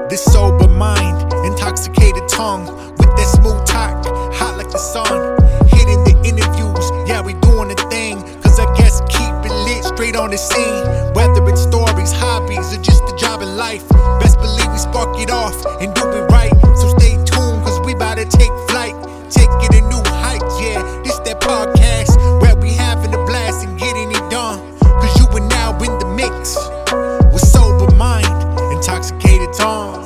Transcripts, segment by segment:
This sober mind, intoxicated tongue, with that smooth talk, hot like the sun. Hitting the interviews, yeah, we doing the thing, cause I guess keep it lit straight on the scene. Whether it's stories, hobbies, or just a job in life, best believe we spark it off and do it right. So stay tuned, cause we about to take flight, taking a new heights, yeah. This that podcast where we having a blast and getting it done, cause you are now in the mix with sober mind, intoxicated tongue.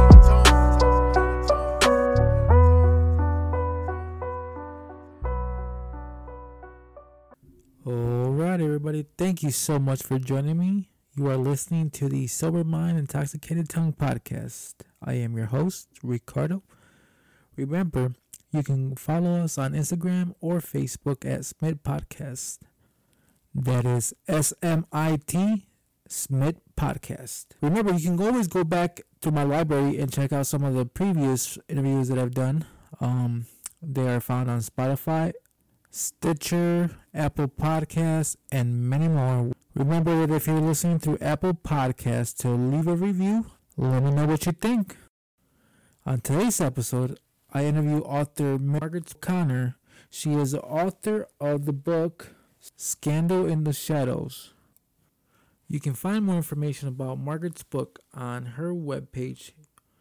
Alright, everybody, thank you so much for joining me. You are listening to the Sober Mind Intoxicated Tongue podcast. I am your host, Ricardo. Remember, you can follow us on Instagram or Facebook at Smith Podcast. That is SMIT Smith Podcast. Remember, you can always go back to my library and check out some of the previous interviews that I've done. They are found on Spotify, Stitcher, Apple Podcasts, and many more. Remember that if you're listening through Apple Podcasts, to leave a review, let me know what you think. On today's episode, I interview author Margaret Connor. She is the author of the book Scandal in the Shadows. You can find more information about Margaret's book on her webpage,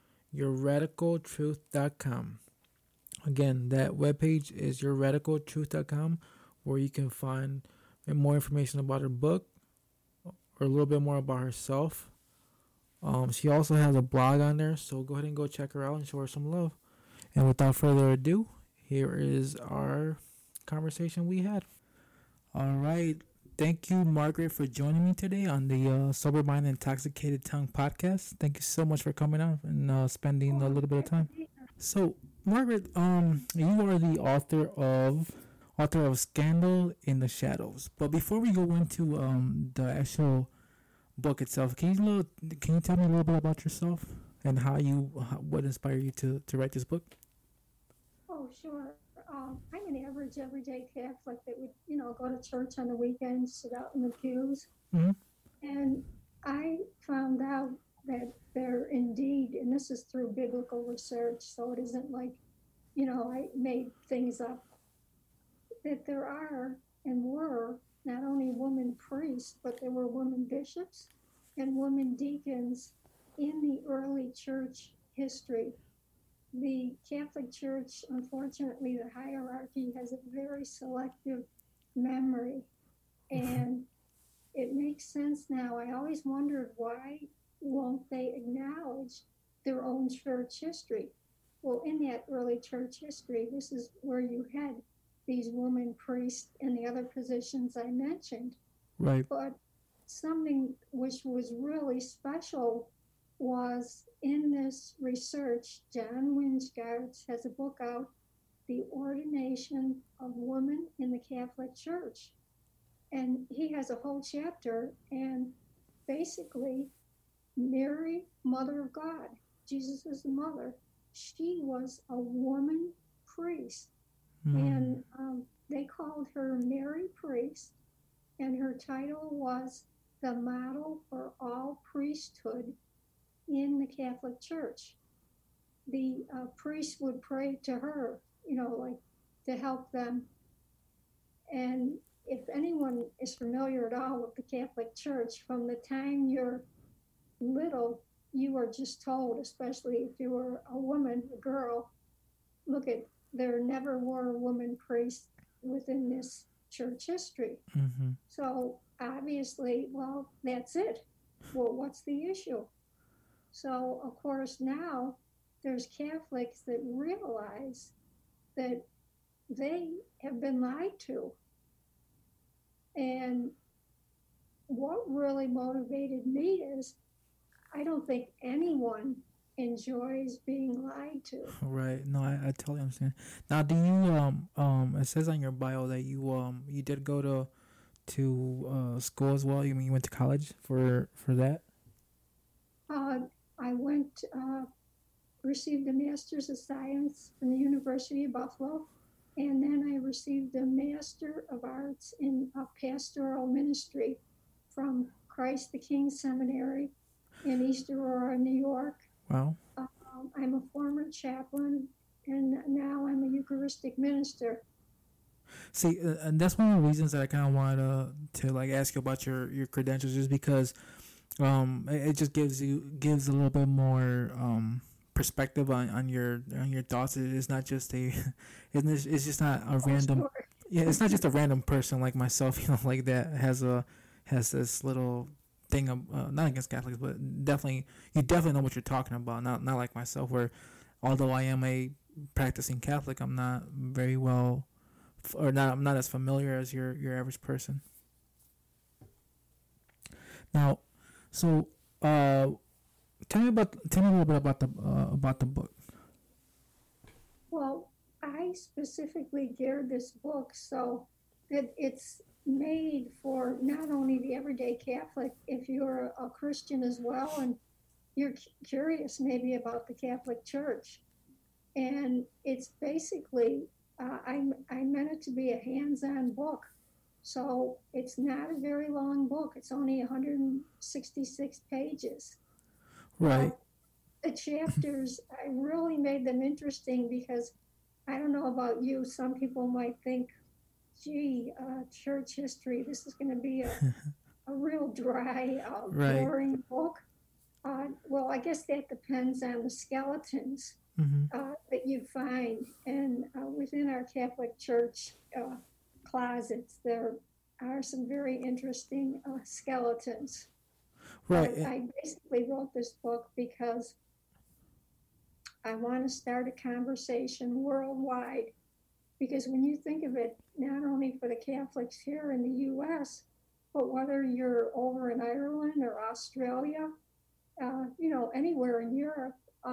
yourradicaltruth.com. Again, that webpage is yourradicaltruth.com, where you can find more information about her book or a little bit more about herself. She also has a blog on there, so go ahead and go check her out and show her some love. And without further ado, here is our conversation we had. All right. Thank you, Margaret, for joining me today on the Sober Mind Intoxicated Tongue podcast. Thank you so much for coming out and spending a little bit of time. So, Margaret, you are the author of Scandal in the Shadows. But before we go into the actual book itself, can you tell me a little bit about yourself and what inspired you to write this book? Oh, sure. I'm an average everyday Catholic that would, go to church on the weekends, sit out in the pews. Mm-hmm. And I found out that there indeed, and this is through biblical research, so it isn't like, I made things up, that there are and were not only women priests, but there were women bishops and women deacons in the early church history. The Catholic Church, unfortunately, the hierarchy has a very selective memory, and it makes sense now. I always wondered, why won't they acknowledge their own church history? Well, in that early church history, this is where you had these women priests and the other positions I mentioned. Right. But something which was really special was in this research. John Wingard has a book out, The Ordination of Women in the Catholic Church. And he has a whole chapter, and basically, Mary, Mother of God, Jesus is the mother, she was a woman priest. And they called her Mary Priest, and her title was the model for all priesthood in the Catholic Church. The priest would pray to her, like to help them. And if anyone is familiar at all with the Catholic Church, from the time you're little, you are just told, especially if you were a woman, a girl, there never were women priests within this church history. Mm-hmm. So obviously, well, that's it. Well, what's the issue? So, of course, now there's Catholics that realize that they have been lied to. And what really motivated me is, I don't think anyone enjoys being lied to. Right. No, I totally understand. Now, do you it says on your bio that you did go to school as well. You mean you went to college for that? I went received a Master's of Science from the University of Buffalo, and then I received a Master of Arts in Pastoral Ministry from Christ the King Seminary in East Aurora, New York. Wow. I'm a former chaplain, and now I'm a Eucharistic minister. See, and that's one of the reasons that I kind of wanted to like ask you about your credentials, just because it just gives a little bit more perspective on your thoughts. It's not just a it's just not a Oh, random, sure. yeah, it's not just a random person like myself, like that has this little thing of not against Catholics, but definitely you definitely know what you're talking about. Not like myself, where although I am a practicing Catholic, I'm not very well or not I'm not as familiar as your average person. Now, so tell me a little bit about the book. Well, I specifically geared this book so that it's made for not only the everyday Catholic, if you're a Christian as well, and you're curious maybe about the Catholic Church. And it's basically, I meant it to be a hands on book. So it's not a very long book, it's only 166 pages. Right. But the chapters, I really made them interesting because I don't know about you, some people might think, gee, church history, this is going to be a real dry, Right. boring book. Well, I guess that depends on the skeletons Mm-hmm. that you find. And within our Catholic Church closets, there are some very interesting skeletons. Right. But I basically wrote this book because I want to start a conversation worldwide. Because when you think of it, not only for the Catholics here in the US, but whether you're over in Ireland or Australia, anywhere in Europe,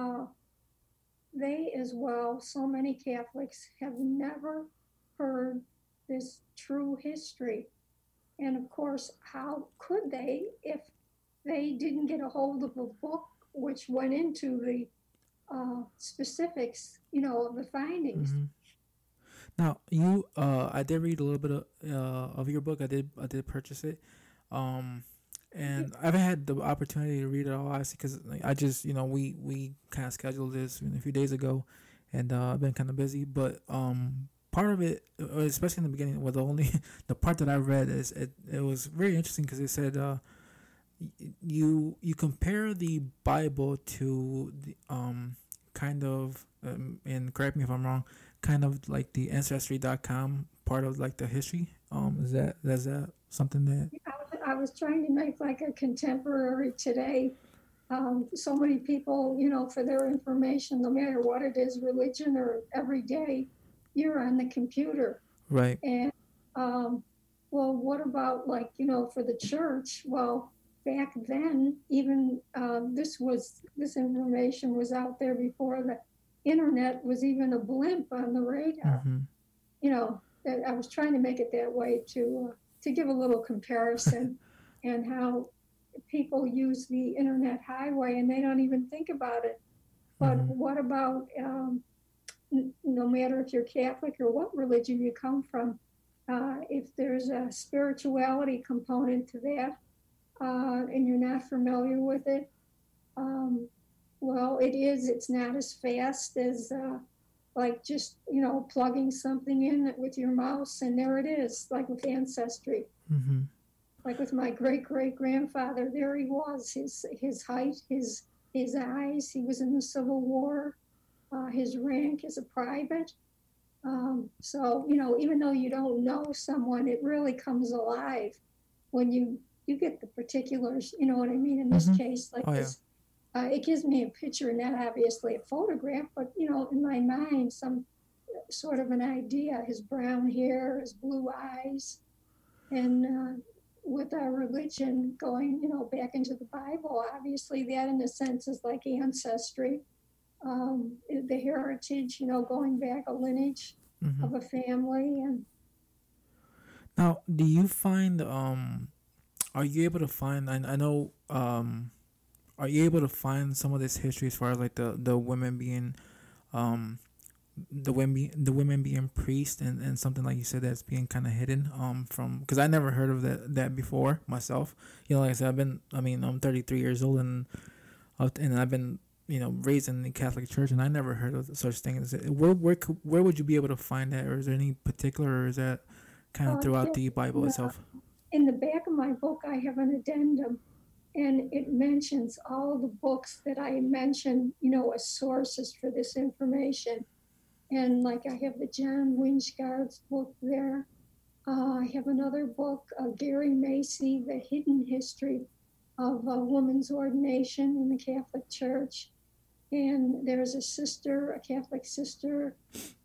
they as well, so many Catholics have never heard this true history. And of course, how could they if they didn't get a hold of a book which went into the specifics, of the findings? Mm-hmm. Now I did read a little bit of your book. I did purchase it. Um, and I haven't had the opportunity to read it all, honestly, because I just we kind of scheduled this a few days ago, and I've been kind of busy. But part of it, especially in the beginning, well, the only the part that I read is it was very interesting because it said you compare the Bible to the kind of and correct me if I'm wrong, kind of like the ancestry.com part of like the history. Is that something that I was trying to make like a contemporary today. So many people, for their information, no matter what it is, religion or everyday, you're on the computer. right? And well, what about like, for the church? Well, back then, even this information was out there before the internet was even a blimp on the radar. Mm-hmm. I was trying to make it that way to give a little comparison and how people use the internet highway and they don't even think about it. But Mm-hmm. what about no matter if you're Catholic or what religion you come from, if there's a spirituality component to that and you're not familiar with it, um, well, it's not as fast as like just, plugging something in with your mouse and there it is, like with Ancestry. Mm-hmm. Like with my great great grandfather, there he was, his height, his eyes. He was in the Civil War. His rank as a private. So even though you don't know someone, it really comes alive when you get the particulars. You know what I mean? In this Mm-hmm. case, like Oh yeah. this, it gives me a picture, not obviously a photograph, but in my mind, some sort of an idea. His brown hair, his blue eyes, and with our religion going, back into the Bible, obviously that in a sense is like ancestry, the heritage, going back a lineage Mm-hmm. of a family. And Now, do you find are you able to find? I know are you able to find some of this history as far as like the women being um the women being priests and something like you said that's being kind of hidden from because I never heard of that before myself. Like I said, I'm 33 years old and I've been raised in the Catholic Church, and I never heard of such thing. Where would you be able to find that, or is there any particular, or is that kind of throughout Yes, the Bible itself? in the back of my book, I have an addendum, and it mentions all the books that I mentioned, as sources for this information. And like I have the John Winchgard's book there. I have another book, Gary Macy, The Hidden History of a Woman's Ordination in the Catholic Church. And there's a Catholic sister,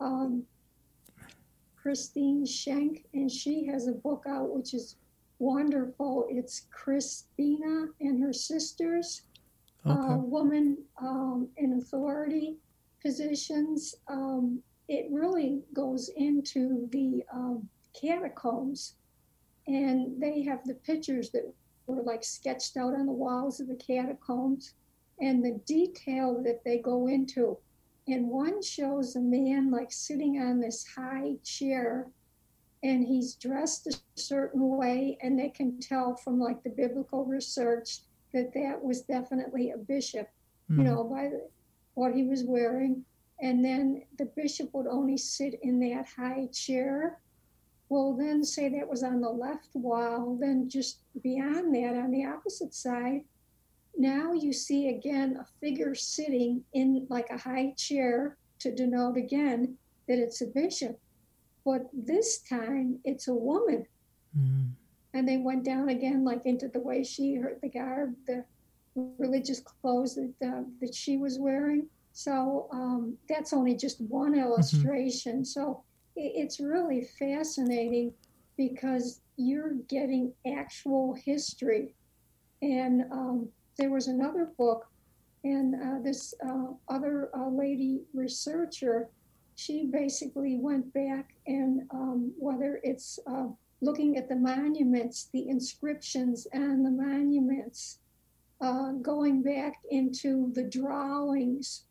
Christine Schenk, and she has a book out which is wonderful. It's Christina and Her Sisters, Woman in Authority Positions. It really goes into the catacombs, and they have the pictures that were like sketched out on the walls of the catacombs and the detail that they go into. And one shows a man like sitting on this high chair, and he's dressed a certain way, and they can tell from like the biblical research that that was definitely a bishop, by what he was wearing. And then the bishop would only sit in that high chair. Well, then say that was on the left wall, then just beyond that, on the opposite side, now you see again a figure sitting in like a high chair to denote again that it's a bishop. But this time it's a woman. Mm. And they went down again like into the way the garb, the religious clothes that she was wearing. So that's only just one illustration. Mm-hmm. So it's really fascinating because you're getting actual history. And there was another book, and this other lady researcher, she basically went back and whether it's looking at the monuments, the inscriptions on the monuments, going back into the drawings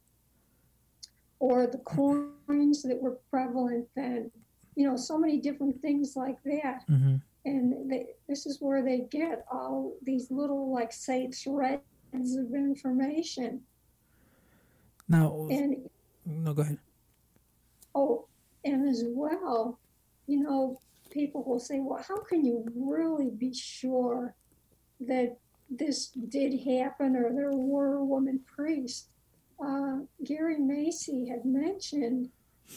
or the coins that were prevalent then, so many different things like that. Mm-hmm. And this is where they get all these little, like, say, threads of information. Now, no, go ahead. Oh, and as well, people will say, well, how can you really be sure that this did happen or there were women priests? Gary Macy had mentioned,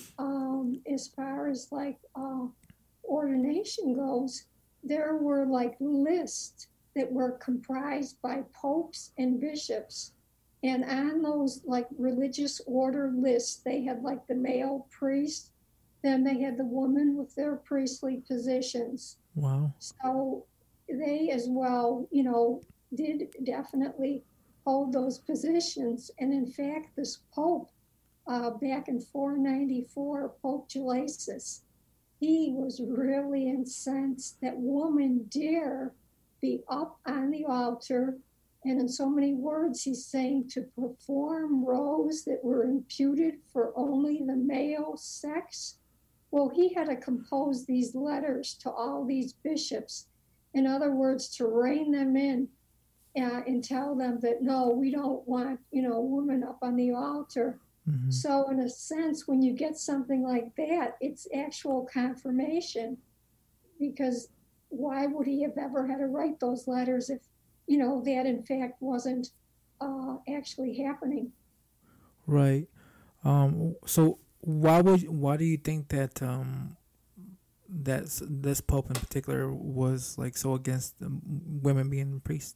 as far as like ordination goes, there were like lists that were comprised by popes and bishops. And on those like religious order lists, they had like the male priest, then they had the woman with their priestly positions. Wow. So they as well, did definitely hold those positions. And in fact, this Pope, back in 494, Pope Gelasius, he was really incensed that women dare be up on the altar. And in so many words, he's saying to perform roles that were imputed for only the male sex. Well, he had to compose these letters to all these bishops. In other words, to rein them in and tell them that, no, we don't want, women up on the altar. Mm-hmm. So in a sense, when you get something like that, it's actual confirmation, because why would he have ever had to write those letters if, that in fact wasn't actually happening? Right. So why do you think that this Pope in particular was like so against women being priests?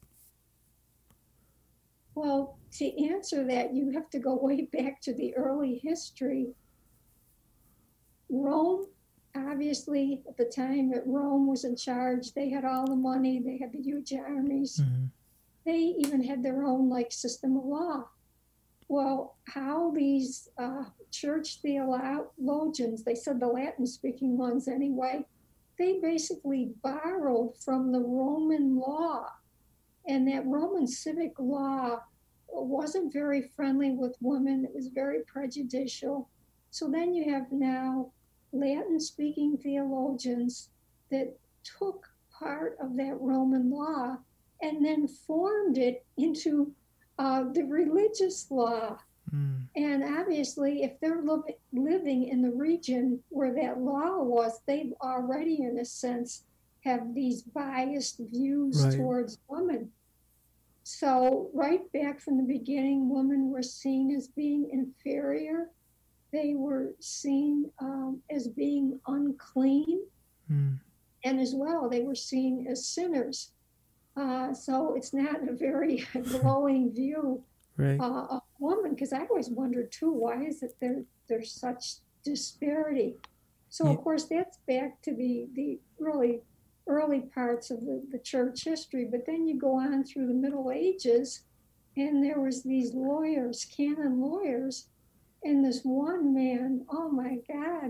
Well, to answer that, you have to go way back to the early history. Rome, obviously, at the time that Rome was in charge, they had all the money, they had the huge armies. Mm-hmm. They even had their own system of law. Well, how these church theologians, they said the Latin-speaking ones anyway, they basically borrowed from the Roman law. And that Roman civic law wasn't very friendly with women. It was very prejudicial. So then you have now Latin-speaking theologians that took part of that Roman law and then formed it into the religious law. Mm. And obviously, if they're living in the region where that law was, they've already, in a sense, have these biased views Right. towards women. So, right back from the beginning, women were seen as being inferior. They were seen as being unclean, Mm. and as well, they were seen as sinners. So, it's not a very glowing view Right. of women, because I always wondered too, why is it there's such disparity? So, Yeah. of course, that's back to the really early parts of the church history. But then you go on through the Middle Ages, and there was these lawyers, canon lawyers, and this one man, oh my God,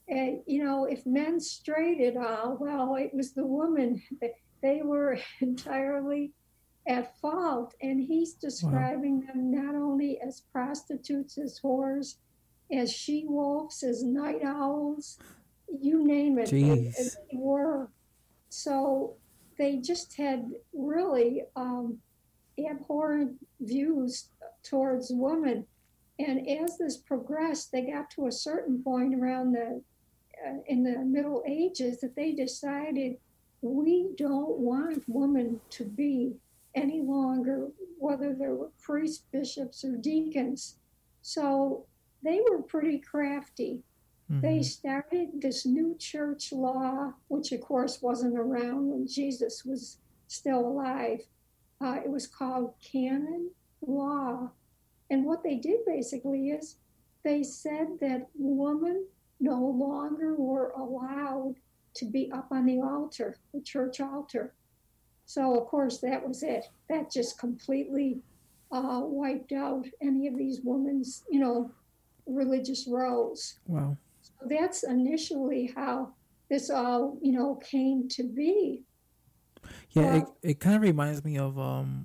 if men strayed at all, well, it was the woman. They were entirely at fault. And he's Wow. describing them not only as prostitutes, as whores, as she wolves, as night owls, you name it, they Jeez. were. So they just had really abhorrent views towards women. And as this progressed, they got to a certain point around in the Middle Ages that they decided we don't want women to be any longer, whether they were priests, bishops, or deacons. So they were pretty crafty. They Mm-hmm. started this new church law, which of course wasn't around when Jesus was still alive. It was called canon law. And what they did basically is they said that women no longer were allowed to be up on the altar, the church altar. So, of course, that was it. That just completely wiped out any of these women's, religious roles. Wow. So that's initially how this all, came to be. Yeah, But it kind of reminds me of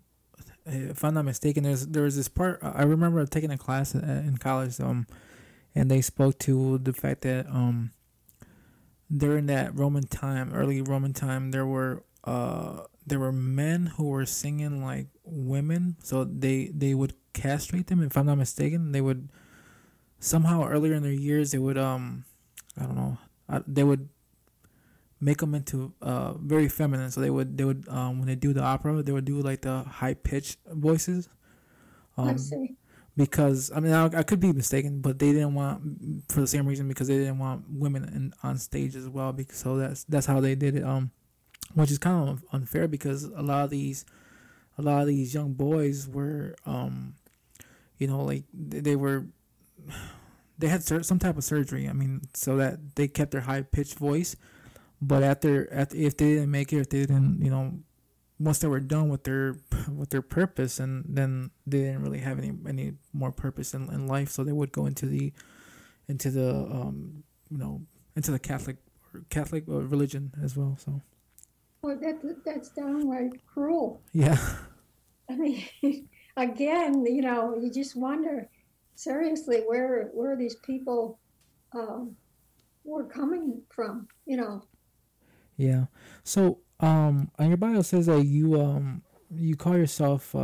if I'm not mistaken, there was this part I remember taking a class in college and they spoke to the fact that during that Roman time, early Roman time, there were men who were singing like women, so they would castrate them. If I'm not mistaken, they would somehow earlier in their years they would I don't know, they would make them into very feminine. So they would when they do the opera, they would do like the high pitched voices. I Um, see. because I mean I could be mistaken, but they didn't want for the same reason because they didn't want women on stage as well. Because so that's how they did it. Which is kind of unfair because a lot of these young boys were like they were they had some type of surgery. I mean, so that they kept their high pitched voice. But after if they didn't make it, if they didn't, once they were done with their purpose, and then they didn't really have any more purpose in life, so they would go into the you know into the Catholic religion as well. So Well, that's downright cruel. yeah, I mean, again, you just wonder seriously where these people um, were coming from. yeah. So on your bio says that you call yourself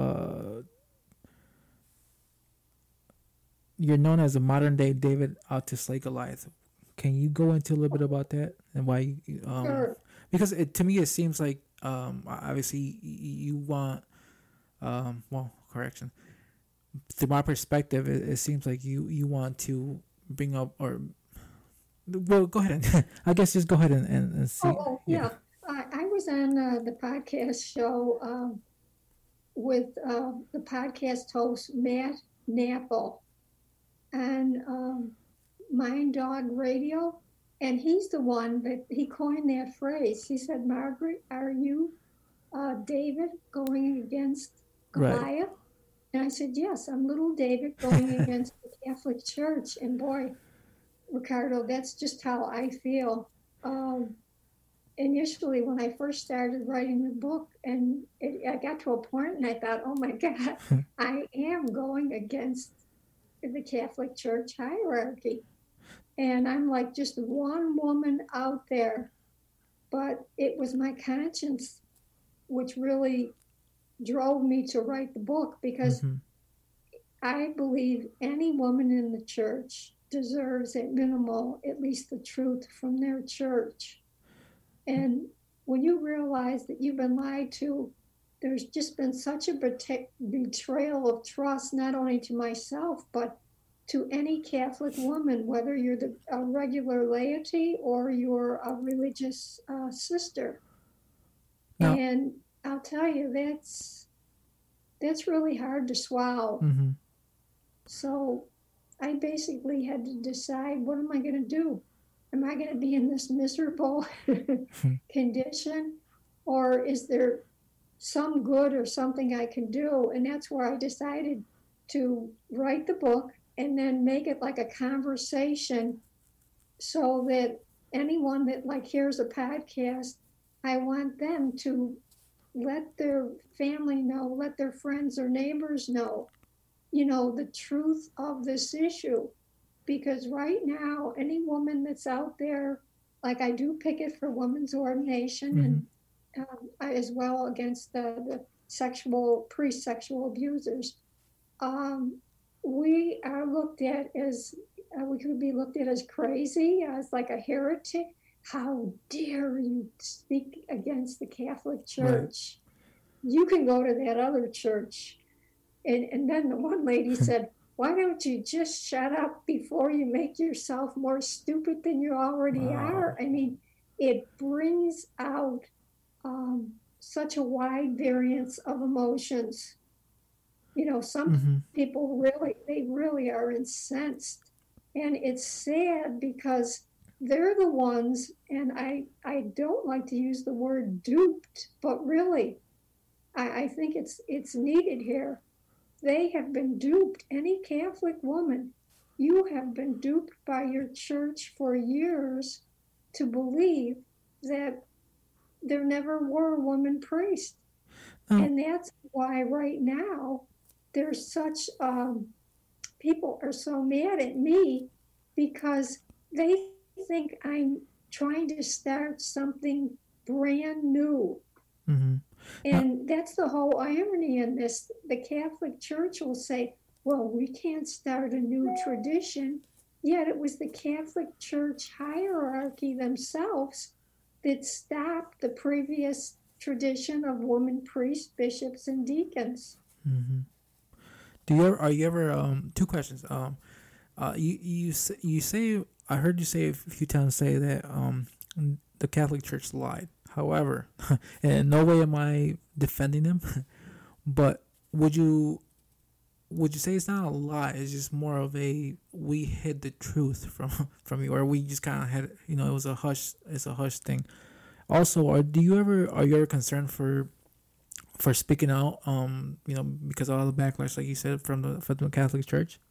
you're known as a modern day David out to slay Goliath. Can you go into a little bit about that and why Sure. because to me it seems like obviously you want well correction through my perspective it seems like you want to bring up or well go ahead and I guess just go ahead and see yeah Yeah. I was on the podcast show with the podcast host Matt Napple on Mind Dog Radio. And he's the one that he coined that phrase. He said, Margaret, are you David going against right Goliath? And I said, yes, I'm little David going against the Catholic Church. And boy, Ricardo, that's just how I feel. Initially, when I first started writing the book, and I got to a point and I thought, oh my God, I am going against the Catholic Church hierarchy. And I'm like just one woman out there. But it was my conscience which really drove me to write the book, because Mm-hmm. I believe any woman in the church deserves at minimal at least the truth from their church. And when you realize that you've been lied to, there's just been such a betrayal of trust, not only to myself, but to any Catholic woman, whether you're a regular laity or you're a religious sister. Now, And I'll tell you, that's really hard to swallow. mm-hmm. So I basically had to decide, what am I going to do? Am I going to be in this miserable condition, or is there some good or something I can do? And that's where I decided to write the book and then make it like a conversation, so that anyone that like hears a podcast, I want them to let their family know, let their friends or neighbors know, the truth of this issue. Because right now, any woman that's out there, like I do picket for women's ordination, Mm-hmm. and as well against the pre-sexual abusers, we are looked at as, we could be looked at as crazy, as like a heretic. How dare you speak against the Catholic Church? Right. You can go to that other church. And then the one lady said, why don't you just shut up before you make yourself more stupid than you already are? I mean, it brings out such a wide variance of emotions. Some Mm-hmm. people really are incensed. And it's sad because they're the ones, and I don't like to use the word duped, but really, I think it's needed here. They have been duped. Any Catholic woman, you have been duped by your church for years to believe that there never were women priests. And that's why right now there's such, people are so mad at me, because they think I'm trying to start something brand new. Mm-hmm. And that's the whole irony in this. The Catholic Church will say, well, we can't start a new tradition. Yet it was the Catholic Church hierarchy themselves that stopped the previous tradition of women priests, bishops, and deacons. Mm-hmm. Are you ever two questions. You say, I heard you say a few times say that the Catholic Church lied. However, in no way am I defending them, but would you say it's not a lie? It's just more of we hid the truth from you, or we just kind of had, it was a hush. It's a hush thing. Also, are you ever concerned for speaking out? Because of all the backlash, like you said, from the Catholic Church.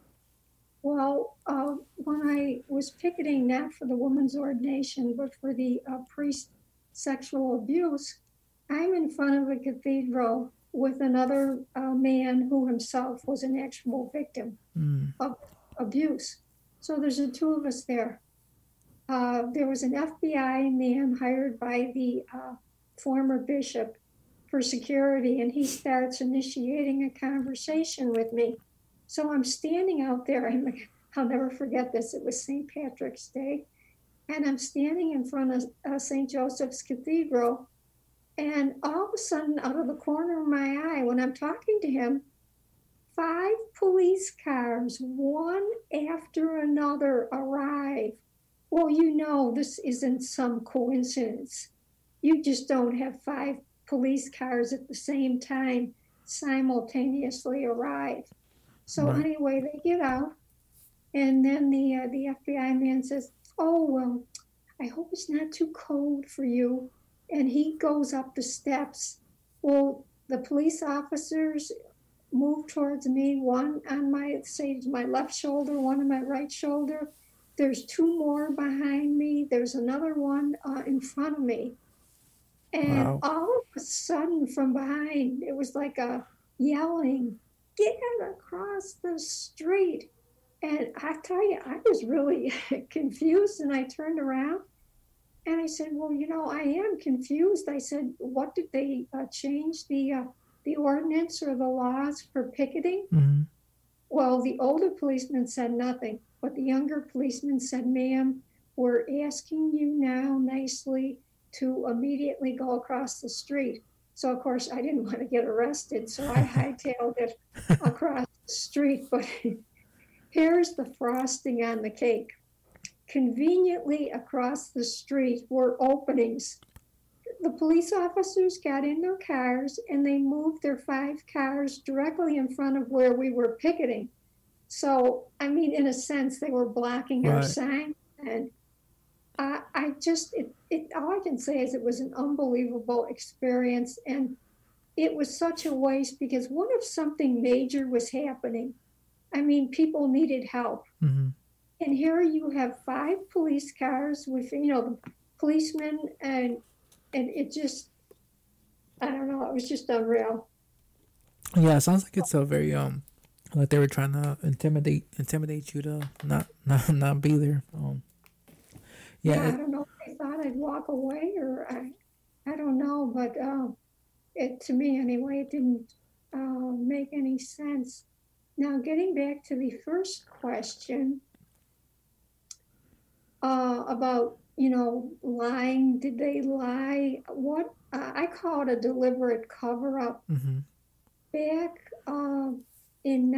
Well, when I was picketing not for the woman's ordination, but for the priest sexual abuse, I'm in front of a cathedral with another man who himself was an actual victim of abuse. So there's the two of us there. There was an FBI man hired by the former bishop for security, and he starts initiating a conversation with me. So I'm standing out there. I'll never forget this. It was St. Patrick's Day. And I'm standing in front of St. Joseph's Cathedral. And all of a sudden, out of the corner of my eye, when I'm talking to him, 5 police cars, one after another, arrive. Well, this isn't some coincidence. You just don't have 5 police cars at the same time simultaneously arrive. So anyway, they get out. And then the FBI man says, oh, well, I hope it's not too cold for you. And he goes up the steps. Well, the police officers move towards me, one on my left shoulder, one on my right shoulder. There's 2 more behind me. There's another one in front of me. And all of a sudden from behind, it was like a yelling, get across the street. And I tell you, I was really confused, and I turned around and I said, well, I am confused. I said, what did they change the the ordinance or the laws for picketing. Mm-hmm. Well, the older policeman said nothing, but the younger policeman said, "Ma'am, we're asking you now nicely to immediately go across the street." So, of course, I didn't want to get arrested, so I hightailed it across the street. But here's the frosting on the cake. Conveniently across the street were openings. The police officers got in their cars and they moved their 5 cars directly in front of where we were picketing. So, I mean, in a sense, they were blocking our Right. sign. And all I can say is it was an unbelievable experience. And it was such a waste because what if something major was happening? I mean, people needed help. Mm-hmm. And here you have 5 police cars with, the policemen, and it just, I don't know, it was just unreal. Yeah, it sounds like it's a very like they were trying to intimidate you to not be there. Yeah, Yeah, I don't know if they thought I'd walk away or I don't know, but to me anyway, it didn't make any sense. Now, getting back to the first question about, lying, did they lie? What I call it a deliberate cover up. mm-hmm. Back in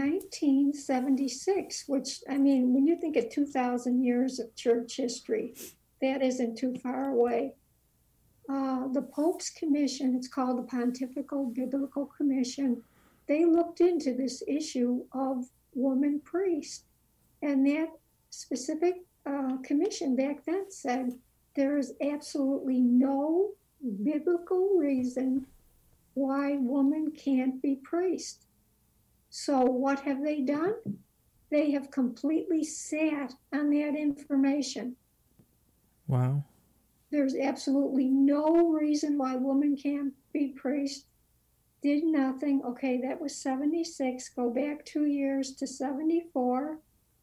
1976, which, I mean, when you think of 2,000 years of church history, that isn't too far away. The Pope's Commission, it's called the Pontifical Biblical Commission, they looked into this issue of woman priests. And that specific commission back then said there is absolutely no biblical reason why women can't be priest. So what have they done? They have completely sat on that information. Wow. There's absolutely no reason why women can't be priest. Did nothing. Okay, that was 76. Go back 2 years to 74.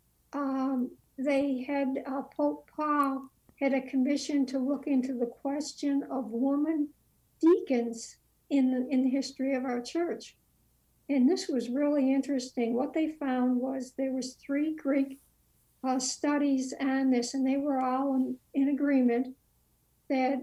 They had Pope Paul had a commission to look into the question of women deacons in the history of our church. And this was really interesting. What they found was there was 3 Greek studies on this, and they were all in agreement that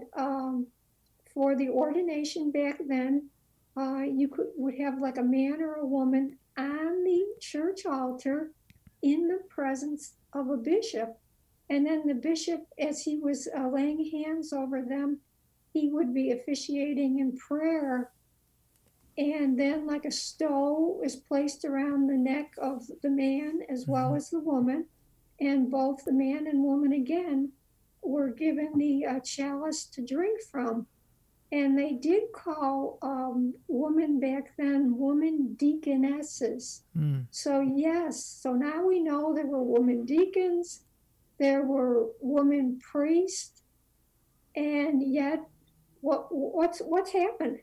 for the ordination back then, you would have like a man or a woman on the church altar in the presence of a bishop. And then the bishop, as he was laying hands over them, he would be officiating in prayer. And then like a stole was placed around the neck of the man as well as the woman. And both the man and woman again were given the chalice to drink from. And they did call women back then woman deaconesses. Mm. So yes, so now we know there were women deacons, there were women priests, and yet what's happened?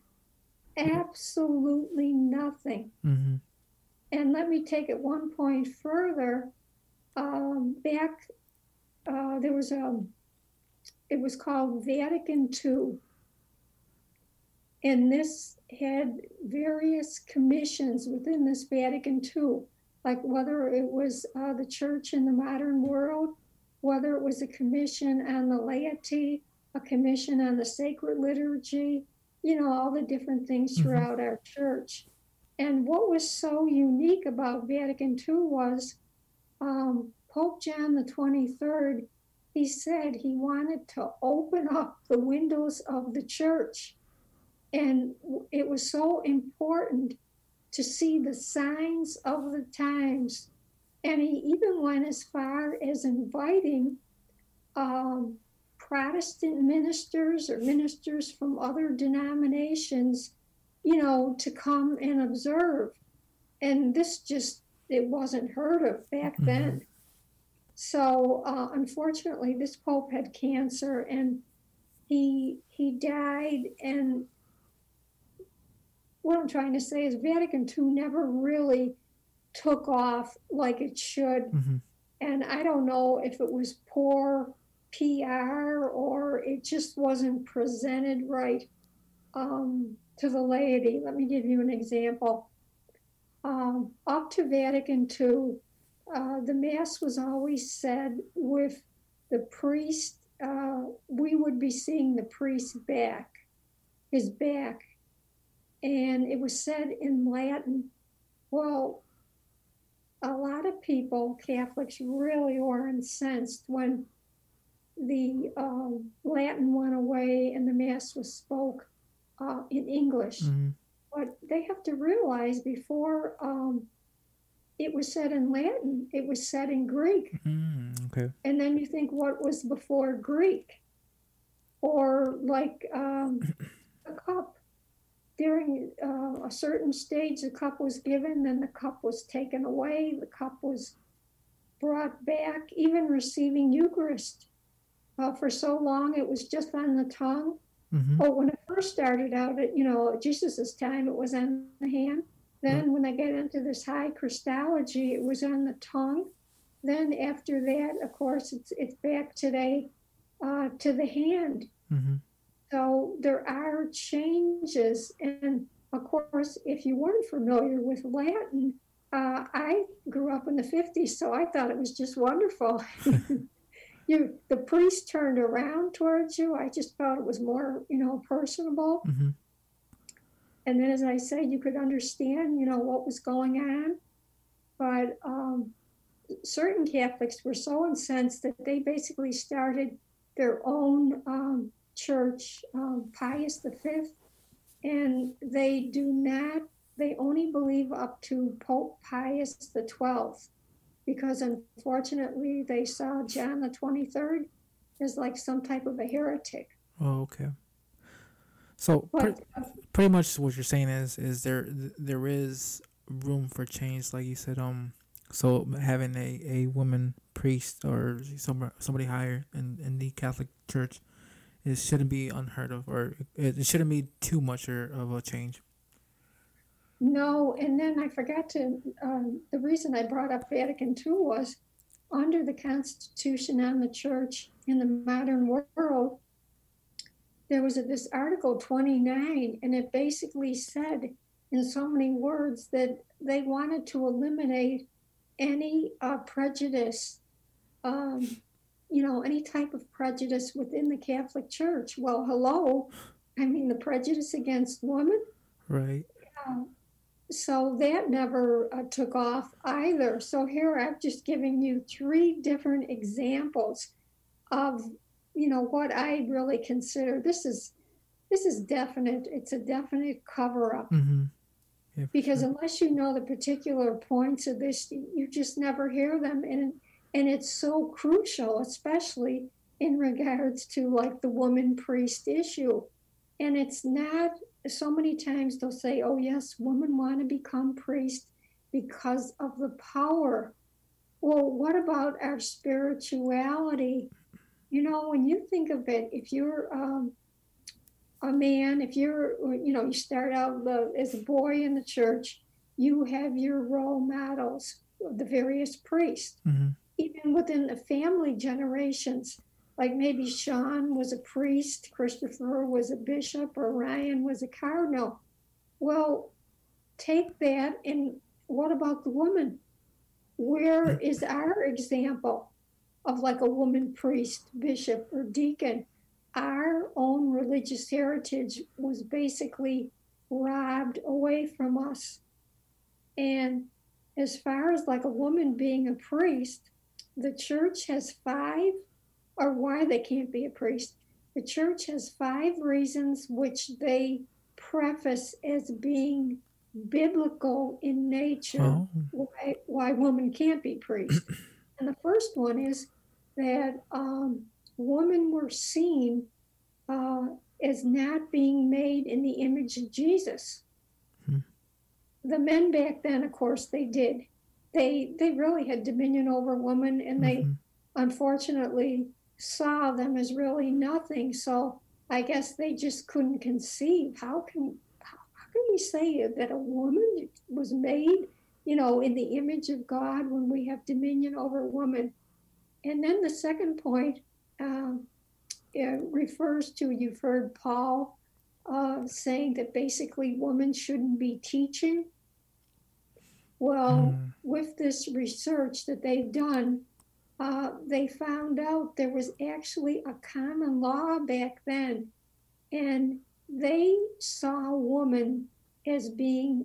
Absolutely nothing. Mm-hmm. And let me take it one point further. There was it was called Vatican II. And this had various commissions within this Vatican II, like whether it was the church in the modern world, whether it was a commission on the laity, a commission on the sacred liturgy, all the different things throughout our church. And what was so unique about Vatican II was Pope John the 23rd, he said he wanted to open up the windows of the church. And it was so important to see the signs of the times. And he even went as far as inviting Protestant ministers or ministers from other denominations, to come and observe. And this it wasn't heard of back then. So unfortunately, this Pope had cancer and he died. And what I'm trying to say is Vatican II never really took off like it should. Mm-hmm. And I don't know if it was poor PR or it just wasn't presented right. to the laity. Let me give you an example. Up to Vatican II, the Mass was always said with the priest. We would be seeing the priest's back, and it was said in Latin. Well, a lot of people, Catholics, really were incensed when the Latin went away and the Mass was spoke in English. Mm-hmm. But they have to realize before it was said in Latin, it was said in Greek. Okay. And then you think, what was before Greek? Or like a cup. During a certain stage, the cup was given, then the cup was taken away, the cup was brought back, even receiving Eucharist. For so long, it was just on the tongue. Mm-hmm. But when it first started out, at Jesus' time, it was on the hand. Then when they get into this high Christology, it was on the tongue. Then after that, of course, it's back today to the hand. Mm-hmm. So there are changes. And of course, if you weren't familiar with Latin, I grew up in the 50s, so I thought it was just wonderful. The priest turned around towards you. I just thought it was more, personable. Mm-hmm. And then, as I said, you could understand, what was going on. But certain Catholics were so incensed that they basically started their own church, Pius V, and they only believe up to Pope Pius XII, because unfortunately they saw John the 23rd as like some type of a heretic. Oh, okay. So pretty much what you're saying is there is room for change, like you said. So having a woman priest or somebody higher in the Catholic Church, it shouldn't be unheard of, or it shouldn't be too much of a change. No, and then I forgot to. The reason I brought up Vatican II was under the Constitution on the Church in the modern world. There was this Article 29, and it basically said in so many words that they wanted to eliminate any prejudice, any type of prejudice within the Catholic Church. Well, hello, the prejudice against women. Right. So that never took off either. So here I'm just giving you 3 different examples of what I really consider this is definite. It's a definite cover-up. Mm-hmm. Yeah, because unless you know the particular points of this, you just never hear them, and it's so crucial, especially in regards to like the woman priest issue. And it's not, so many times they'll say, oh yes, women want to become priest because of the power. Well, what about our spirituality? When you think of it, if you're a man, if you're, you start out as a boy in the church, you have your role models, the various priests. Mm-hmm. Even within the family generations, like maybe Sean was a priest, Christopher was a bishop, or Ryan was a cardinal. Well, take that, and what about the woman? Where is our example of like a woman priest, bishop, or deacon? Our own religious heritage was basically robbed away from us. And as far as like a woman being a priest, the church has 5, or why they can't be a priest. The church has 5 reasons which they preface as being biblical in nature, why women can't be priests. And the first one is that women were seen as not being made in the image of Jesus. The men back then, of course, they did. They really had dominion over women, and they unfortunately saw them as really nothing. So I guess they just couldn't conceive. How can we say that a woman was made, in the image of God when we have dominion over women? And then the second point refers to, you've heard Paul saying that basically women shouldn't be teaching. Well, with this research that they've done, they found out there was actually a common law back then, and they saw women as being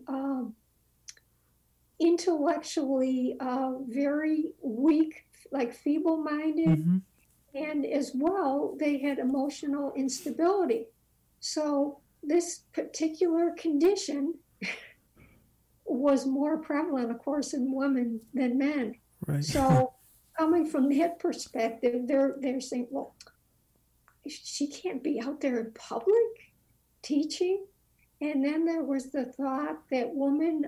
intellectually very weak, like feeble-minded, and as well, they had emotional instability. So this particular condition was more prevalent, of course, in women than men. Right. So coming from that perspective, they're saying, well, she can't be out there in public teaching. And then there was the thought that women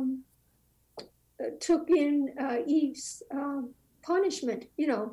took in Eve's punishment,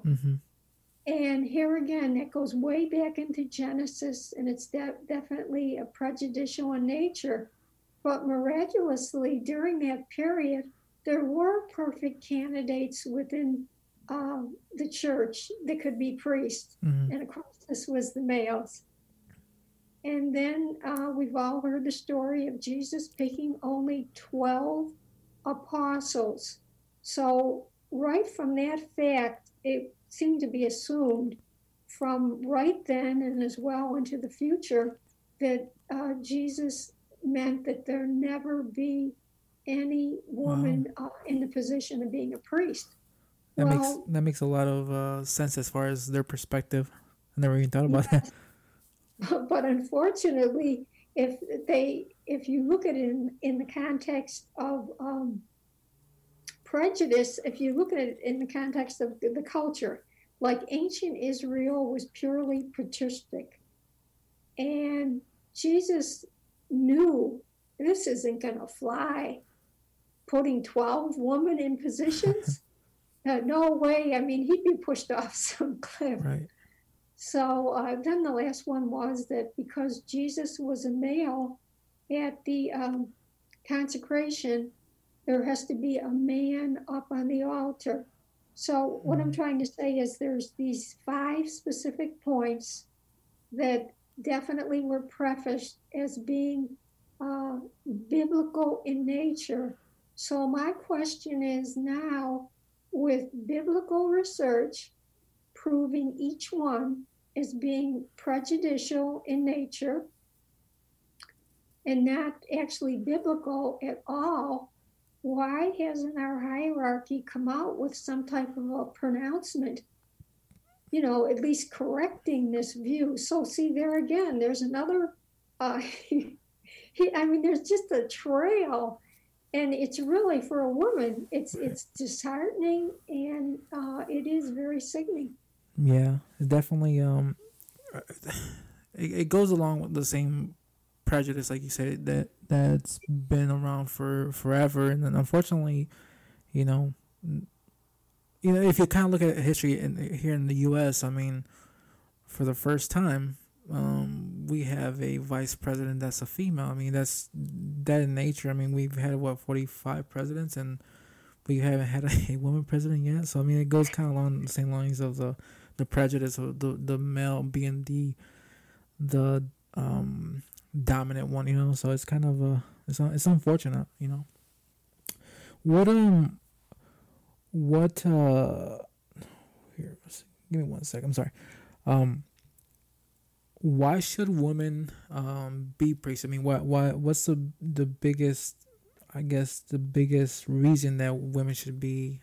And here again, that goes way back into Genesis, and it's definitely a prejudicial in nature. But miraculously, during that period, there were perfect candidates within the church that could be priests. And of course, this was the males. And then we've all heard the story of Jesus picking only 12 apostles. So right from that fact, it seemed to be assumed from right then and as well into the future that Jesus meant that there never be any woman in the position of being a priest. That makes a lot of sense as far as their perspective. I never even thought about that. But unfortunately, if you look at it in the context of prejudice, if you look at it in the context of the culture, like ancient Israel was purely patristic. And Jesus knew this isn't going to fly. Putting 12 women in positions? No way. I mean, he'd be pushed off some cliff. Right. So then the last one was that because Jesus was a male at the consecration, there has to be a man up on the altar. So what I'm trying to say is there's these 5 specific points that definitely were prefaced as being biblical in nature. So my question is now, with biblical research proving each one as being prejudicial in nature and not actually biblical at all, why hasn't our hierarchy come out with some type of a pronouncement, at least correcting this view? So see, there again, there's another, there's just a trail, and it's really, for a woman, it's disheartening, and it is very sickening. Yeah, it definitely, it goes along with the same prejudice, like you said, that's been around for forever. And then unfortunately, if you kind of look at history here in the U.S., I mean, for the first time, we have a vice president that's a female. I mean, that's that in nature. I mean, we've had 45 presidents, and we haven't had a woman president yet. So I mean, it goes kind of along the same lines of the prejudice of the male being the dominant one. So it's kind of it's unfortunate. What here, give me 1 second. I'm sorry. Why should women be priests? I mean, what's the biggest, I guess, the biggest reason that women should be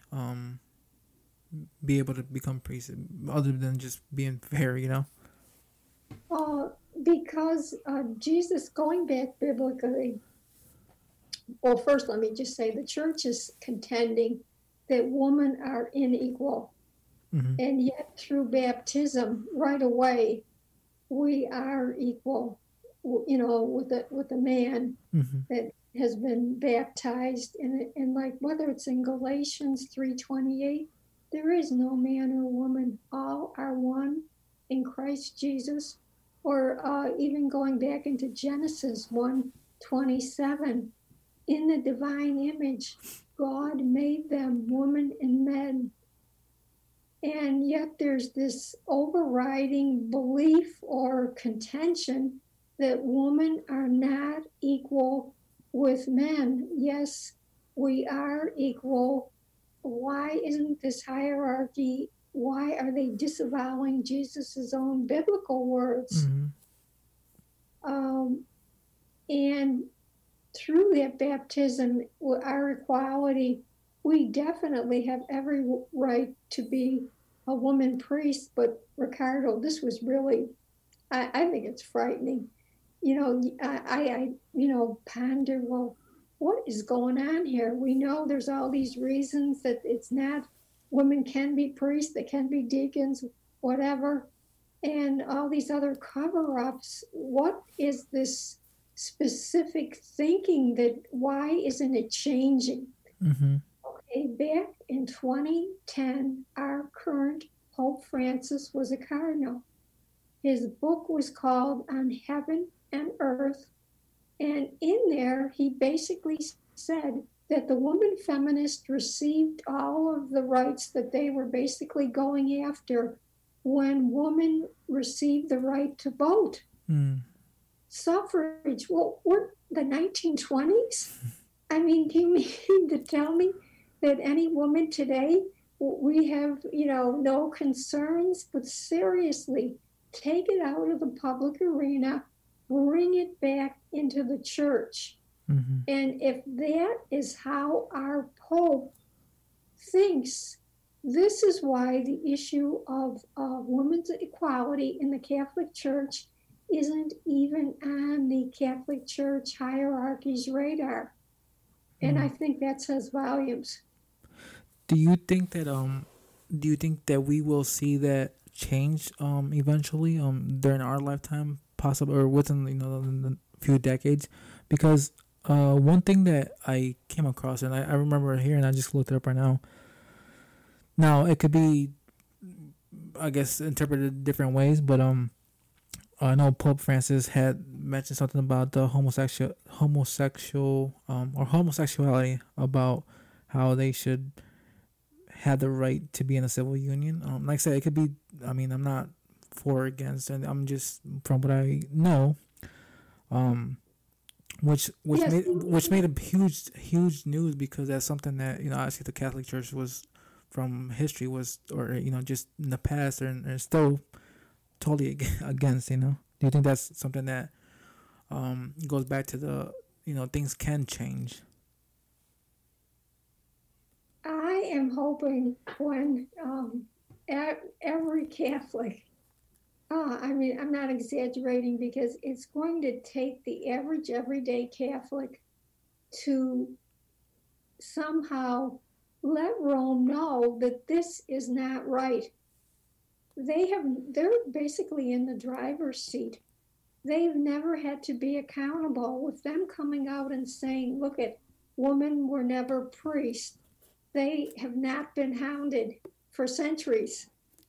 able to become priests, other than just being fair, Because Jesus, going back biblically, well, first let me just say the church is contending that women are unequal. And yet through baptism, right away, we are equal, with the man that has been baptized. And like whether it's in Galatians 3:28, there is no man or woman, all are one in Christ Jesus. Or even going back into Genesis 1:27, in the divine image, God made them woman and men. And yet there's this overriding belief or contention that women are not equal with men. Yes, we are equal. Why isn't this hierarchy? Why are they disavowing Jesus' own biblical words? Mm-hmm. And through that baptism, our equality, we definitely have every right to be a woman priest. But Ricardo, this was really, I think it's frightening. I ponder, well, what is going on here? We know there's all these reasons that it's not, women can be priests, they can be deacons, whatever, and all these other cover ups. What is this specific thinking that why isn't it changing? Mm-hmm. Okay, back in 2010, our current Pope Francis was a cardinal. His book was called On Heaven and Earth. And in there, he basically said that the woman feminists received all of the rights that they were basically going after when women received the right to vote. Suffrage, well, we're the 1920s. I mean, do you mean to tell me that any woman today, we have, no concerns? But seriously, take it out of the public arena, bring it back into the church. Mm-hmm. And if that is how our Pope thinks, this is why the issue of women's equality in the Catholic Church isn't even on the Catholic Church hierarchy's radar. And I think that says volumes. Do you think that we will see that change eventually during our lifetime, possibly, or within the few decades? Because one thing that I came across, and I remember here, and I just looked it up right now. Now it could be, I guess, interpreted different ways, but I know Pope Francis had mentioned something about the homosexuality, about how they should have the right to be in a civil union. Like I said, it could be. I mean, I'm not for or against, and I'm just from what I know. Which made a huge news, because that's something that obviously the Catholic Church was, from history, was, or just in the past, or still totally against. Do you think that's something that goes back to the things can change? I am hoping when every Catholic, I'm not exaggerating, because it's going to take the average everyday Catholic to somehow let Rome know that this is not right. They're basically in the driver's seat. They've never had to be accountable. With them coming out and saying, look, women were never priests, they have not been hounded for centuries,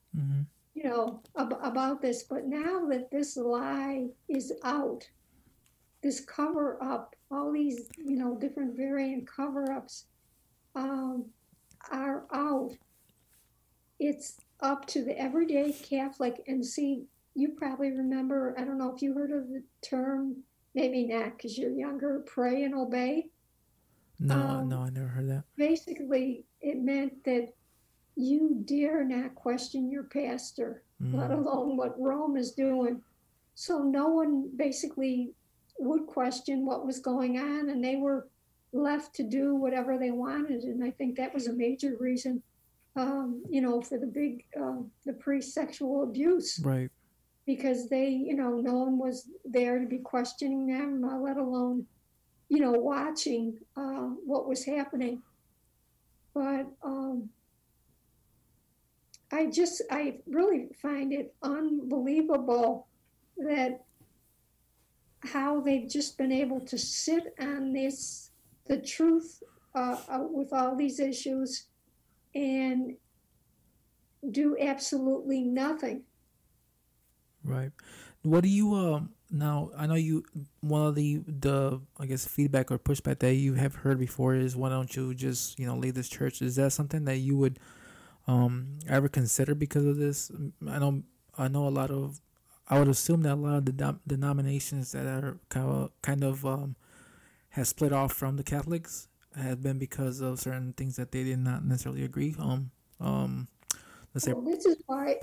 about this. But now that this lie is out, this cover up, all these, different variant cover ups are out, it's up to the everyday Catholic. And see, you probably remember, I don't know if you heard of the term, maybe not because you're younger, pray and obey. No, I never heard that. Basically, it meant that you dare not question your pastor, let alone what Rome is doing. So no one basically would question what was going on, and they were left to do whatever they wanted. And I think that was a major reason, for the big, the pre-sexual abuse. Right. Because they, no one was there to be questioning them, let alone, watching what was happening. But I really find it unbelievable that how they've just been able to sit on the truth with all these issues and do absolutely nothing. Right. What do you now? I know one of the I guess feedback or pushback that you have heard before is, why don't you just leave this church? Is that something that you would ever consider because of this? I know a lot of, I would assume that a lot of the denominations that are has split off from the Catholics has been because of certain things that they did not necessarily agree. Um, let's say. Well, this is why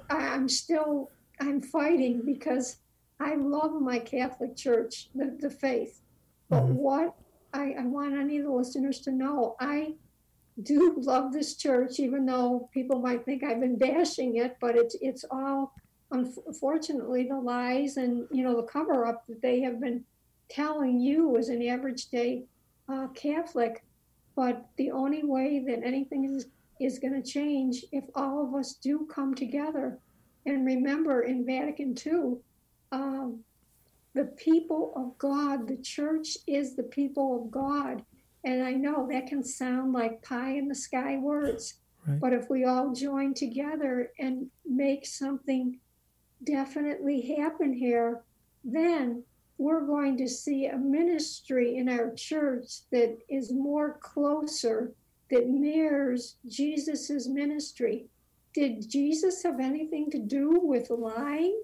I'm fighting, because I love my Catholic Church, the faith. But Mhm. what I want any of the listeners to know, I do love this church, even though people might think I've been bashing it, but it's all, unfortunately, the lies and the cover up that they have been telling you as an average day Catholic. But the only way that anything is going to change if all of us do come together. And remember, in Vatican II, um, the people of God, the church is the people of God. And I know that can sound like pie in the sky words, Right. but if we all join together and make something definitely happen here, then we're going to see a ministry in our church that is more closer, that mirrors Jesus's ministry. Did Jesus have anything to do with lying?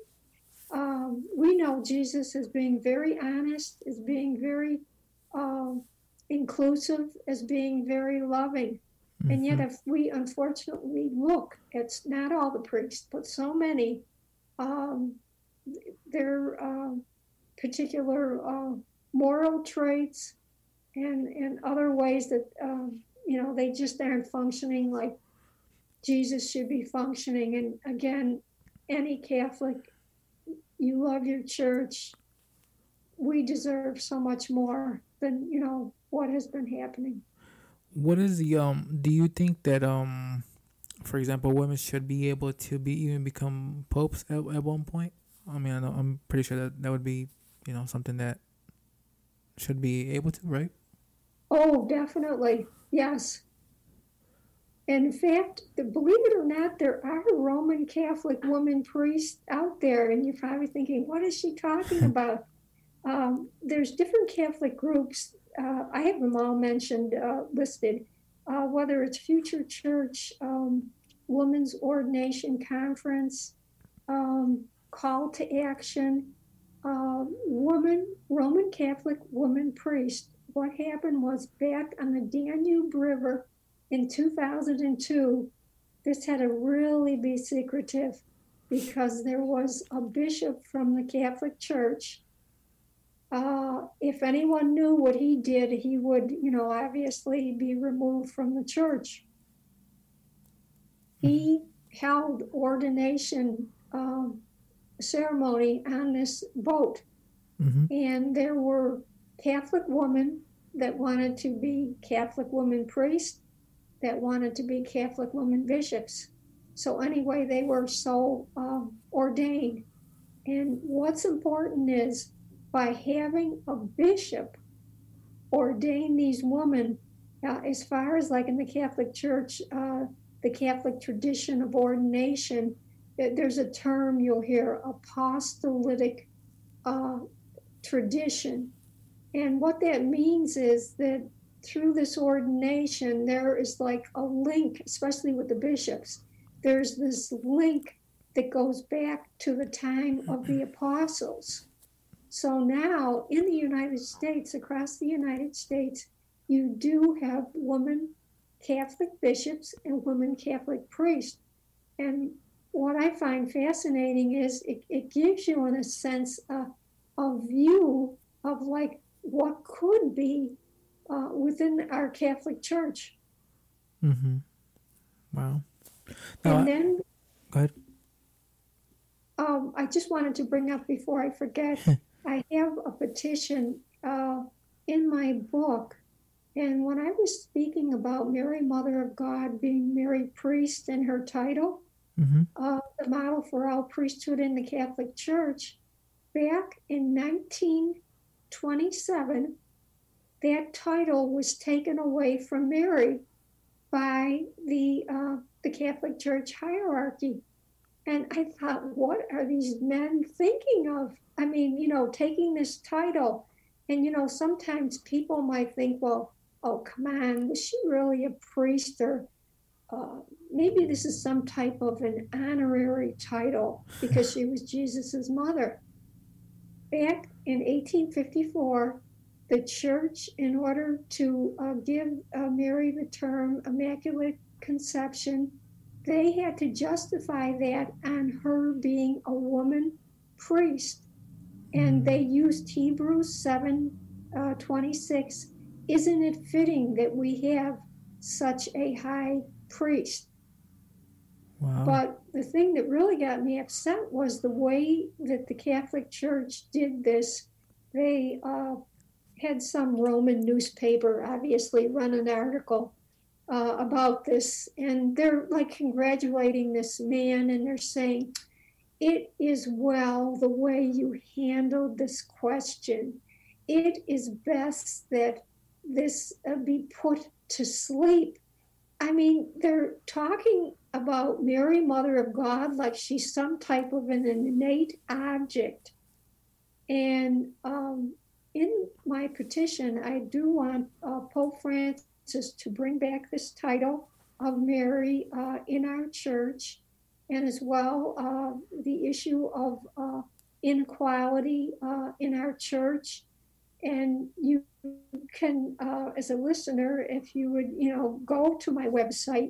We know Jesus as being very honest, as being very inclusive, as being very loving. And yet, Mhm. if we unfortunately look at not all the priests, but so many, um, their particular moral traits and other ways that they just aren't functioning like Jesus should be functioning. And again, any Catholic, you love your church. We deserve so much more than what has been happening. What is the Do you think that for example, women should be able to even become popes at one point? I mean, I'm pretty sure that would be something that should be able to, right? Oh, definitely, yes. In fact, believe it or not, there are Roman Catholic women priests out there, and you're probably thinking, what is she talking about? There's different Catholic groups. I have them all mentioned, listed, whether it's Future Church, Women's Ordination Conference, Call to Action, Roman Catholic woman priest. What happened was, back on the Danube River in 2002, this had to really be secretive, because there was a bishop from the Catholic Church. If anyone knew what he did, he would, obviously be removed from the church. He held ordination ceremony on this boat, Mm-hmm. and there were Catholic women that wanted to be Catholic women priests, that wanted to be Catholic women bishops. So anyway, they were so ordained. And what's important is, by having a bishop ordain these women, as far as like in the Catholic Church, the Catholic tradition of ordination, there's a term you'll hear, apostolic tradition. And what that means is that through this ordination, there is like a link, especially with the bishops. There's this link that goes back to the time of the apostles. So now in the United States, across the United States, you do have women Catholic bishops and women Catholic priests. And what I find fascinating is it gives you, in a sense, a view of like what could be within our Catholic Church. Mm-hmm. Wow. Now, And then go ahead. I just wanted to bring up, before I forget, I have a petition in my book. And when I was speaking about Mary, Mother of God, being Mary Priest in her title, Mm-hmm. the model for all priesthood in the Catholic Church, back in 1927, that title was taken away from Mary by the Catholic Church hierarchy. And I thought, what are these men thinking of? I mean, taking this title. And, sometimes people might think, well, oh, come on, was she really a priest? Or maybe this is some type of an honorary title because she was Jesus's mother. Back in 1854, the church, in order to give Mary the term Immaculate Conception, they had to justify that on her being a woman priest. And they used Hebrews 7:26. Isn't it fitting that we have such a high priest? Wow. But the thing that really got me upset was the way that the Catholic Church did this. They had some Roman newspaper obviously run an article about this, and they're like congratulating this man, and they're saying, it is well the way you handled this question. It is best that this be put to sleep. I mean, they're talking about Mary, Mother of God, like she's some type of an innate object. And in my petition, I do want Pope Francis to bring back this title of Mary in our church, and as well the issue of inequality in our church. And you can, as a listener, if you would, go to my website,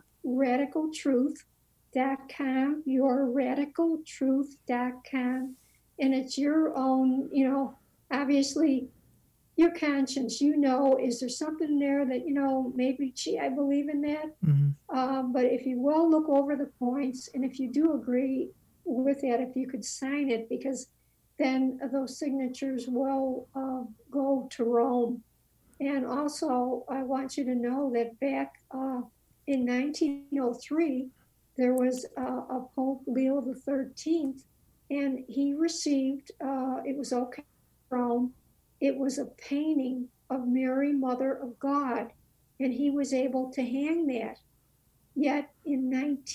yourradicaltruth.com, yourradicaltruth.com, and it's your own, obviously your conscience, is there something there that, maybe, gee, I believe in that. But if you will look over the points, and if you do agree with that, if you could sign it, because then those signatures will go to Rome. And also, I want you to know that back in 1903, there was a Pope Leo XIII, and he received, it was okay, Rome, it was a painting of Mary, Mother of God, and he was able to hang that. Yet in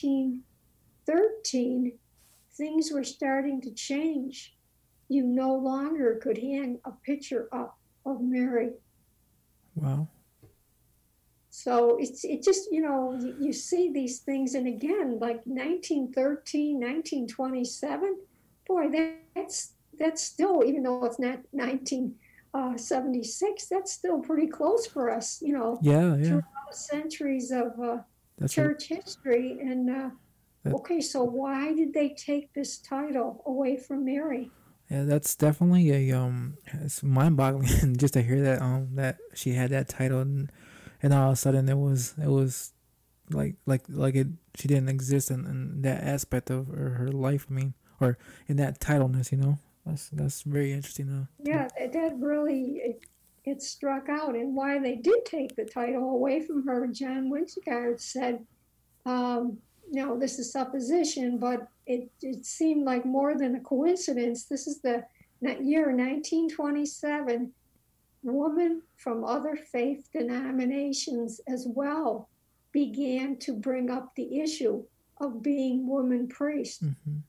1913, things were starting to change. You no longer could hang a picture up of Mary. Wow. So it just, you see these things, and again, like 1913, 1927, boy, that's still, even though it's not 1976, that's still pretty close for us, Yeah. throughout the centuries of church history. And okay, so why did they take this title away from Mary? Yeah, that's definitely it's mind-boggling just to hear that that she had that title, and all of a sudden it was like she didn't exist in that aspect of her life. I mean, or in that titleness, that's very interesting. Yeah, that really it struck out, and why they did take the title away from her. John Wingard said, this is supposition, but it seemed like more than a coincidence. This is the year 1927. Women from other faith denominations as well began to bring up the issue of being woman priest. Mm-hmm.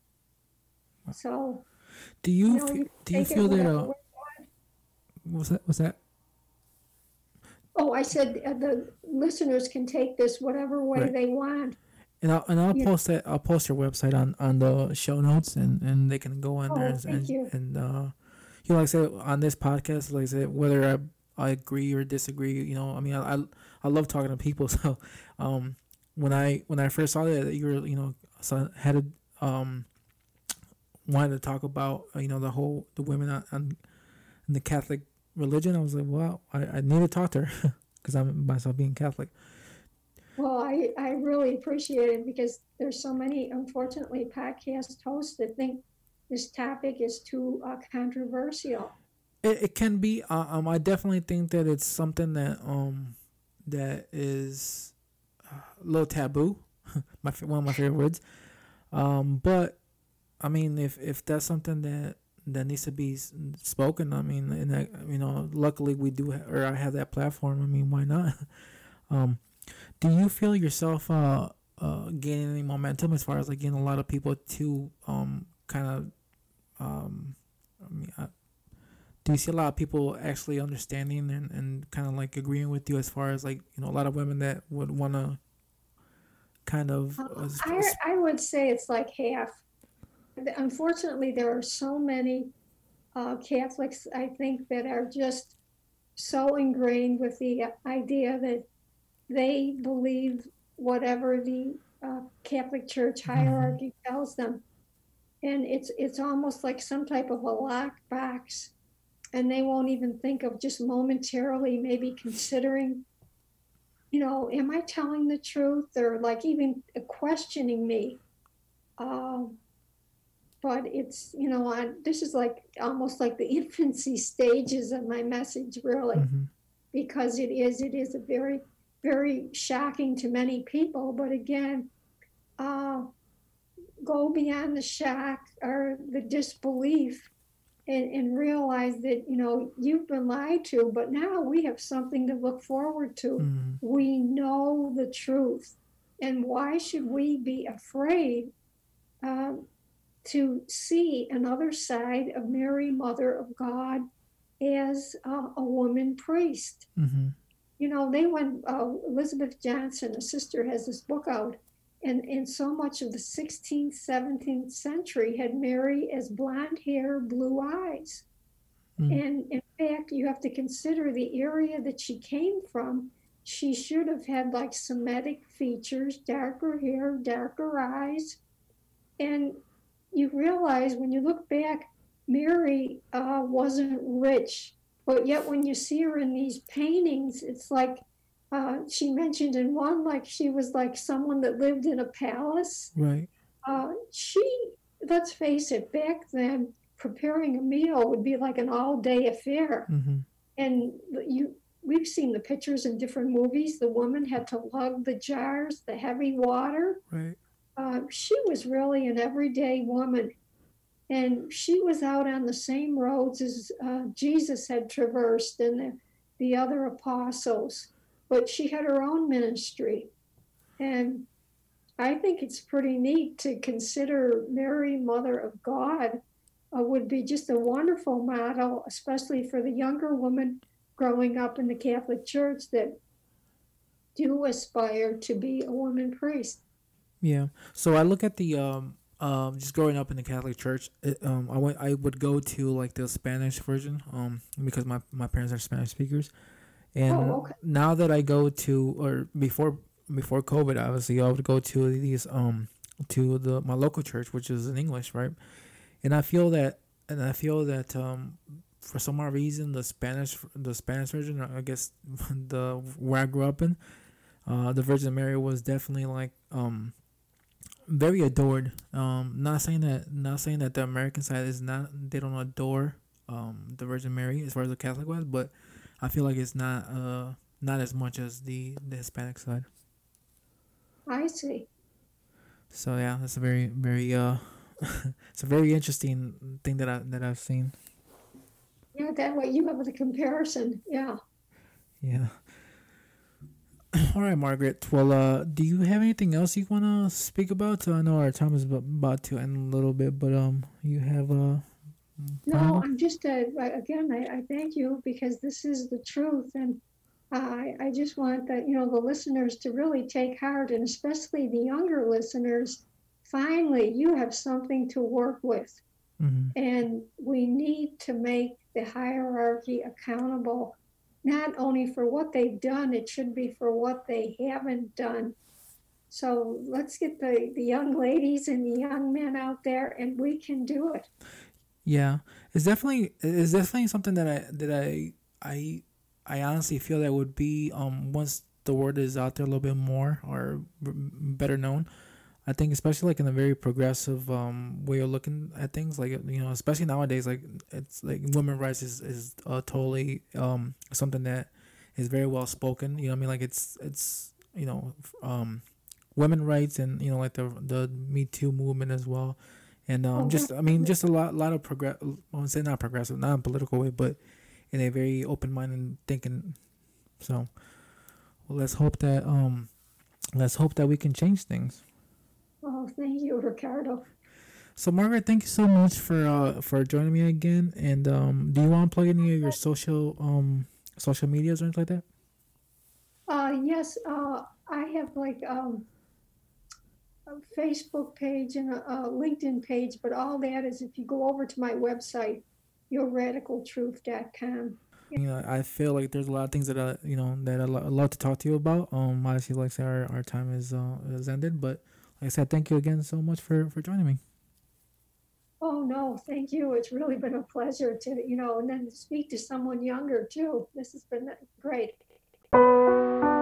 So, do you feel that? What's that? Oh, I said the listeners can take this whatever way they want. And I'll post that. I'll post your website on the show notes, and they can go in there and like I said on this podcast, like I said, whether I agree or disagree, I mean, I love talking to people. So when I first saw that you were had wanted to talk about the women in the Catholic religion, I was like, well, I need to talk to her because I'm myself being Catholic. Well, I really appreciate it, because there's so many, unfortunately, podcast hosts that think this topic is too controversial. It can be. I definitely think that it's something that that is a little taboo. One of my favorite words. But I mean, if that's something that needs to be spoken, I mean, and that, luckily we do, or I have that platform. I mean, why not? Do you feel yourself gaining any momentum as far as like getting a lot of people to do you see a lot of people actually understanding and kind of like agreeing with you as far as like a lot of women that would want to kind of I would say it's like half. Unfortunately, there are so many Catholics, I think, that are just so ingrained with the idea that they believe whatever the Catholic Church hierarchy tells them, and it's almost like some type of a lockbox, and they won't even think of just momentarily maybe considering, am I telling the truth, or like even questioning me. But it's, this is like almost like the infancy stages of my message, really, because it is a very, very shocking to many people. But again, go beyond the shock or the disbelief and realize that, you've been lied to, but now we have something to look forward to. We know the truth. And why should we be afraid to see another side of Mary, Mother of God, as a woman priest? They went, Elizabeth Johnson, a sister, has this book out, and so much of the 16th, 17th century had Mary as blonde hair, blue eyes. And in fact, you have to consider the area that she came from. She should have had like Semitic features, darker hair, darker eyes. And you realize when you look back, Mary wasn't rich, but yet when you see her in these paintings, it's like she mentioned in one, like she was like someone that lived in a palace. Right. Let's face it, back then, preparing a meal would be like an all-day affair. And we've seen the pictures in different movies. The woman had to lug the jars, the heavy water. Right. She was really an everyday woman. And she was out on the same roads as Jesus had traversed and the other apostles. But she had her own ministry. And I think it's pretty neat to consider Mary, Mother of God, would be just a wonderful model, especially for the younger women growing up in the Catholic Church that do aspire to be a woman priest. Yeah. So I look at the just growing up in the Catholic Church. I would go to like the Spanish version because my parents are Spanish speakers, and now that I go to, or before COVID, obviously I would go to these to my local church, which is in English, right? And I feel that for some odd reason the Spanish version, or I guess where I grew up in, the Virgin Mary was definitely like very adored. Not saying that the American side is not, they don't adore the Virgin Mary as far as the Catholic was, but I feel like it's not as much as the Hispanic side. I see. So yeah, that's a very very it's a very interesting thing that I've seen. Yeah, that way you have the comparison. Yeah. Yeah. All right, Margaret. Well, do you have anything else you want to speak about? I know our time is about to end a little bit, but you have No, I'm just again. I thank you because this is the truth, and I just want that the listeners to really take heart, and especially the younger listeners. Finally, you have something to work with, and we need to make the hierarchy accountable. Not only for what they've done, it should be for what they haven't done. So let's get the young ladies and the young men out there, and we can do it. Yeah, it's definitely something that I honestly feel that would be once the word is out there a little bit more or better known. I think especially like in a very progressive way of looking at things, like especially nowadays, like it's like women's rights is totally something that is very well spoken. You know what I mean? Like it's women's rights and like the Me Too movement as well, and just a lot of progress. I won't say not progressive, not in a political way, but in a very open minded thinking. So let's hope that we can change things. Oh, thank you, Ricardo. So, Margaret, thank you so much for joining me again. And do you want to plug any of your social medias or anything like that? Yes. I have like Facebook page and a LinkedIn page, but all that is if you go over to my website, yourradicaltruth.com. I feel like there's a lot of things that I love to talk to you about. Obviously, like I said, our time is ended, but like I said, thank you again so much for joining me. Oh no, thank you. It's really been a pleasure to, and then to speak to someone younger too. This has been great.